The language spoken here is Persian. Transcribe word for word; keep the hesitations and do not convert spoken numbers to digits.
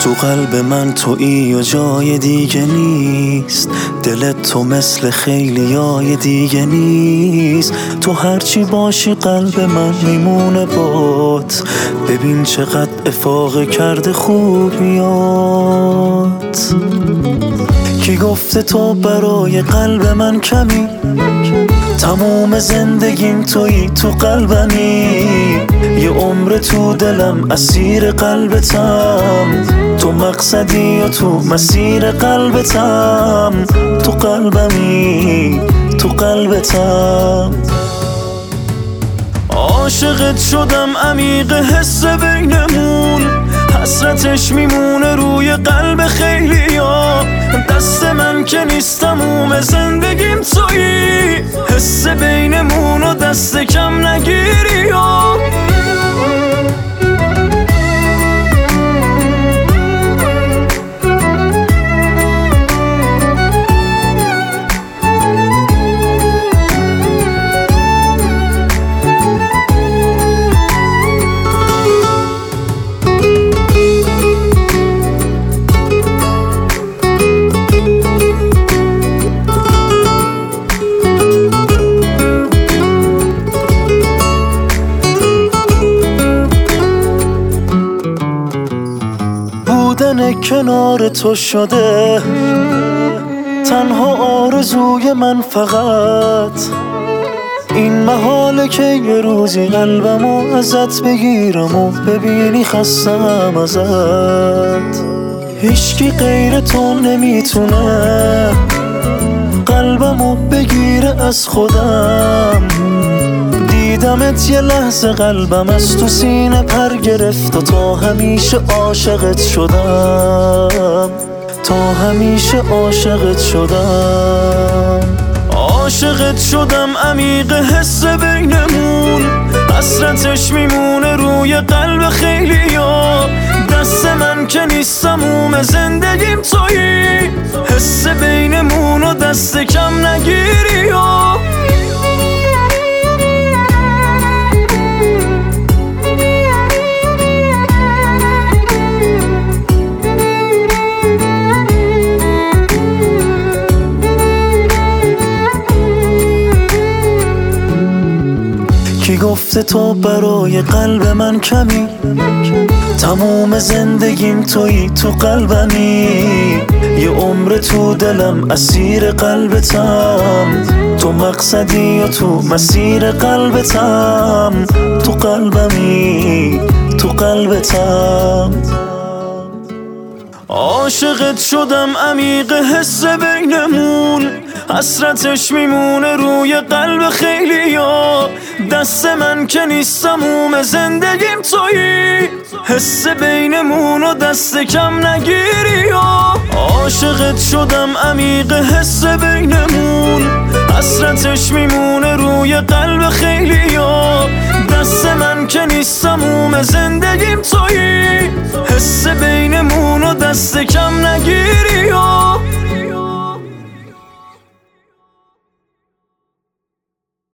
تو قلب من تویی و جای دیگه نیست، دلت تو مثل خیلیای دیگه نیست. تو هرچی باشی قلب من میمونه بات، ببین چقدر افاقه کرده خوبیات. کی گفته تو برای قلب من کمی، تموم زندگیم تویی، تو قلبمی. یه عمر تو دلم اسیر قلبتم، تو مقصدی و تو مسیر قلبتم. تو قلبمی، تو قلبتم. عاشقت شدم عمیق حس بینمون، حسرتش میمونه روی قلب خیلیا. دست من که نیست تموم زندگیم تویی، حس بینمون و دست کم نگیری. بودن کنار تو شده تنها آرزوی من، فقط این محاله که یه روزی قلبمو ازت بگیرم و ببینی خستم ازت. هیچکی غیر تو نمیتونه قلبمو بگیره از خودم. دیدمت یه لحظه قلبم از تو سینه پر گرفت و تا همیشه عاشقت شدم، تا همیشه عاشقت شدم. عاشقت شدم عمیق حس بینمون، حسرتش میمونه روی قلب خیلیا. دست من که نیست تموم زندگیم تویی، حس بینمون و دست کم نگیری. کی گفته تو برای قلب من کمی، تموم زندگیم تویی، تو قلبمی. یه عمر تو دلم اسیر قلبتم، تو مقصدی و تو مسیر قلبتم. تو قلبمی، تو قلبتم. عاشقت شدم عمیق حس بینمون، حسرتش میمونه روی قلب خیلیا. دست من که نیست تموم زندگیم تویی، حس بینمون و دست کم نگیری. عاشقت شدم عمیق حس بینمون، حسرتش میمونه روی قلب خیلیا. دست من که نیست تموم زندگیم تویی، حس بینمون و دست کم نگیری.